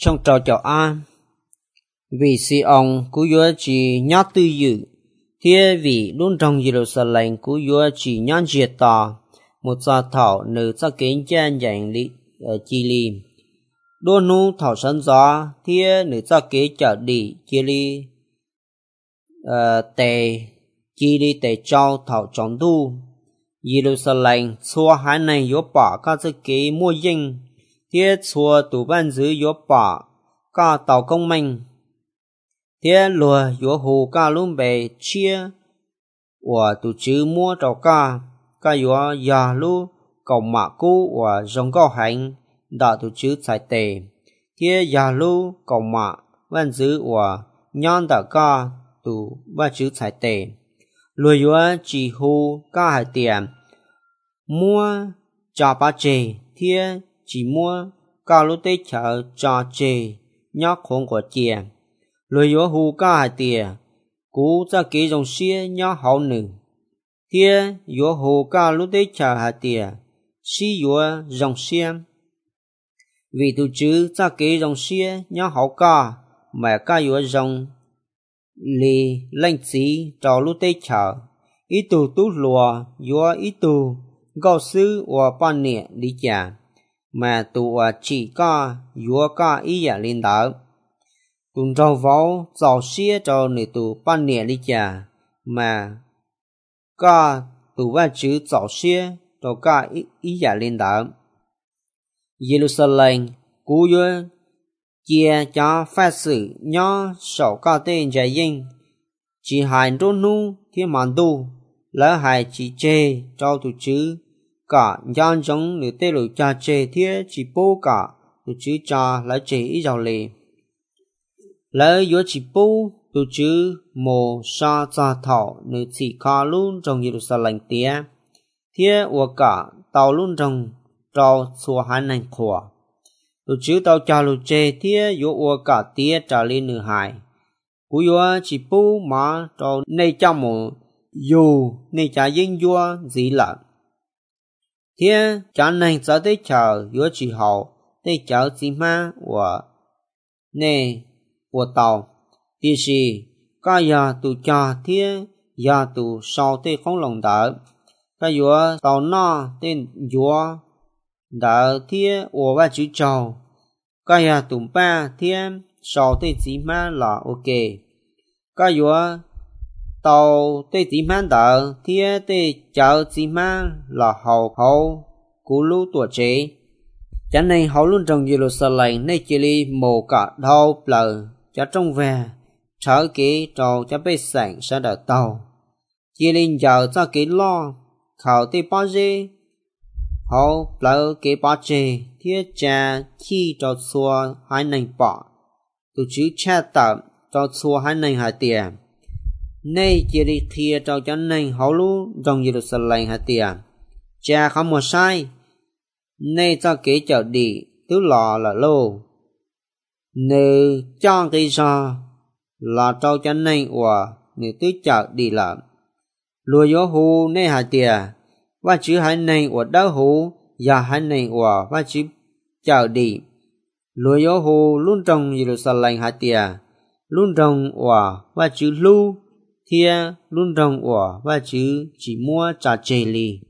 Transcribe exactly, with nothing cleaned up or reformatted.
trong trò chào an vì si ông cú yo chỉ nhát tư dự thế vì luôn trong Jerusalem cú yo chỉ nhát diệt ta một gia thảo nữ gia kiến chân dạng lý chi li đôi nu thảo sân gió thế nữ gia kế trở đi chi li tề chi li tề trao thảo trọng tu Jerusalem xua hai này yo bỏ các gia kế mua dinh thế xua tủ ban giữ yo bỏ cả tàu công minh thế lùa yo hồ cả luôn bề chia và tụ chữ mua trâu cả cả yo già lu cầu mạ cũ và rong cao hành đã tụ chữ sai tề thế già lu cầu mạ ban giữ và nhon đã cả tụ ba chữ sai tề lùa yo chỉ hồ cả hai tiền mua trả ba chè thế chỉ mua cả lúc tết chợ trả chè nhóc không có chè lùi yo hù cả hai tiền cú ra kế dòng xe nhóc hậu nữ thế yo hù cả lúc tết chợ hai tiền xí yo dòng xe vì tụ chữ ra kế dòng xe nhóc hậu cả mà cả yo dòng lì lanh xí cho lúc tết chợ ít tụ tú lùa yo ít tụ gạo sư và pan nè đi chả mà tụ chỉ có yo cả ý giả lên đó tụi trâu vó giàu xía cho nữ tụ pan nè đi chả mà cả tụ ba chữ giàu xía cho cả ý, ý giả lên đó Jerusalem cú yo chia cho phát sự nhỏ sầu cả tên trái dinh chỉ hai trốn nu thiên màn tu lỡ hai chỉ chê cho tụ chữ cả nhân giống nữ tê lụi cha chê thiết chỉ bố cả tụ chữ cha lại chê ý giàu lì lỡ yếu chỉ bố tụ chữ mồ sa cha thảo nữ chỉ khá luôn trong Jerusalem tía thiết và cả tàu luôn trong trao xua hai nành khỏa tụ chữ tàu cha lụi chê thiết yếu và cả tía trả lên nữ hài cú yếu chỉ bố mà trao này cha mồ dù này cha yên vua gì lợn thế cha này giờ tới chờ yếu chỉ hậu tới chờ gì mà và nè của tàu thì gì cái nhà tụ cha thế nhà tụ sau tới không lòng đỡ cái yếu tàu na tên yếu đỡ thế và ba chữ chào cái nhà tụ ba thế sau tới gì mà là ok cái yếu tàu tê chỉ mang đỡ thế tê chờ chỉ mang là hậu hậu cú lú tuổi trẻ cho nên hậu luôn trong Jerusalem nơi chỉ li mồ cả đau lờ cho trong về trở kế trâu cho bê sảnh sẽ đỡ tàu chỉ li giờ cho kế lo khảo tê bao dê hậu lờ kế bao dê thế cha khi cho xua hai nành bỏ tụ chữ cha tạm cho xua hai nành hai tiền nay chỉ đi kia trao cho nên hậu lú trong Jerusalem hạt tiền cha không một sai nay cho kế chợ đi tứ lò là lô nữ cho cái sao là trao cho nên và nữ tứ chợ đi làm lùa gió hù nay hạt tiền và chữ hai này và đau hù và hai này và và chữ chợ đi lùa gió hù luôn trong Jerusalem hạt tiền luôn trong và và chữ lưu thia luôn rong ủa và chữ chỉ mua trà chè lì